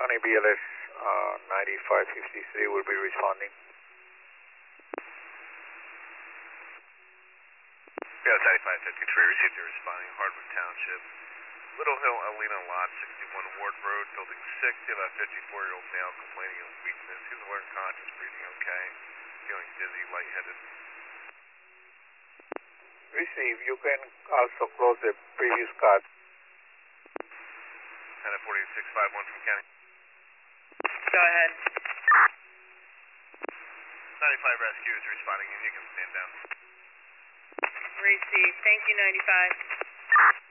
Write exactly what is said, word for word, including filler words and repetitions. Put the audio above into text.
County B L S uh, ninety-five fifty-three will be responding. B L S ninety-five fifty-three, received your responding, Hardwick Township, Little Hill, Alena, Lot sixty-one, Ward Road, Building six. You have a fifty-four-year-old male complaining of weakness. He's alert and conscious, breathing okay, feeling dizzy, lightheaded. Receive. You can also close the previous card. ten forty-six fifty-one from County. Go ahead. ninety-five Rescue is responding, and you can stand down. Receive. Thank you, ninety-five.